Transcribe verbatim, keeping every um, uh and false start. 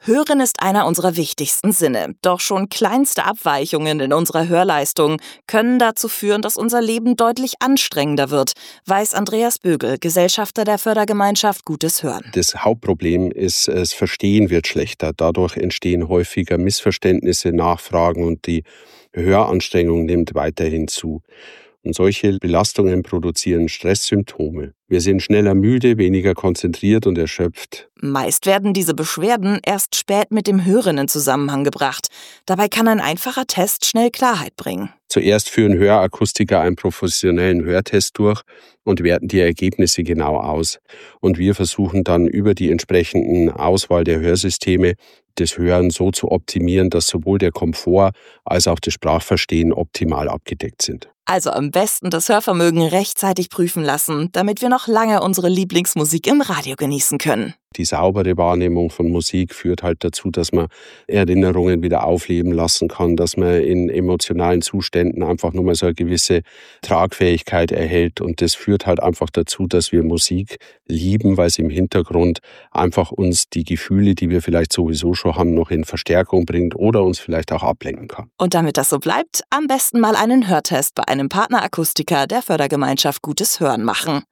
Hören ist einer unserer wichtigsten Sinne. Doch schon kleinste Abweichungen in unserer Hörleistung können dazu führen, dass unser Leben deutlich anstrengender wird, weiß Andreas Bögel, Gesellschafter der Fördergemeinschaft Gutes Hören. Das Hauptproblem ist, das Verstehen wird schlechter. Dadurch entstehen häufiger Missverständnisse, Nachfragen und die Höranstrengung nimmt weiterhin zu. Und solche Belastungen produzieren Stresssymptome. Wir sind schneller müde, weniger konzentriert und erschöpft. Meist werden diese Beschwerden erst spät mit dem Hören in Zusammenhang gebracht. Dabei kann ein einfacher Test schnell Klarheit bringen. Zuerst führen Hörakustiker einen professionellen Hörtest durch und werten die Ergebnisse genau aus. Und wir versuchen dann über die entsprechenden Auswahl der Hörsysteme das Hören so zu optimieren, dass sowohl der Komfort als auch das Sprachverstehen optimal abgedeckt sind. Also am besten das Hörvermögen rechtzeitig prüfen lassen, damit wir noch lange unsere Lieblingsmusik im Radio genießen können. Die saubere Wahrnehmung von Musik führt halt dazu, dass man Erinnerungen wieder aufleben lassen kann, dass man in emotionalen Zuständen einfach nur mal so eine gewisse Tragfähigkeit erhält. Und das führt halt einfach dazu, dass wir Musik lieben, weil sie im Hintergrund einfach uns die Gefühle, die wir vielleicht sowieso schon haben, noch in Verstärkung bringt oder uns vielleicht auch ablenken kann. Und damit das so bleibt, am besten mal einen Hörtest bei einem Partnerakustiker der Fördergemeinschaft Gutes Hören machen.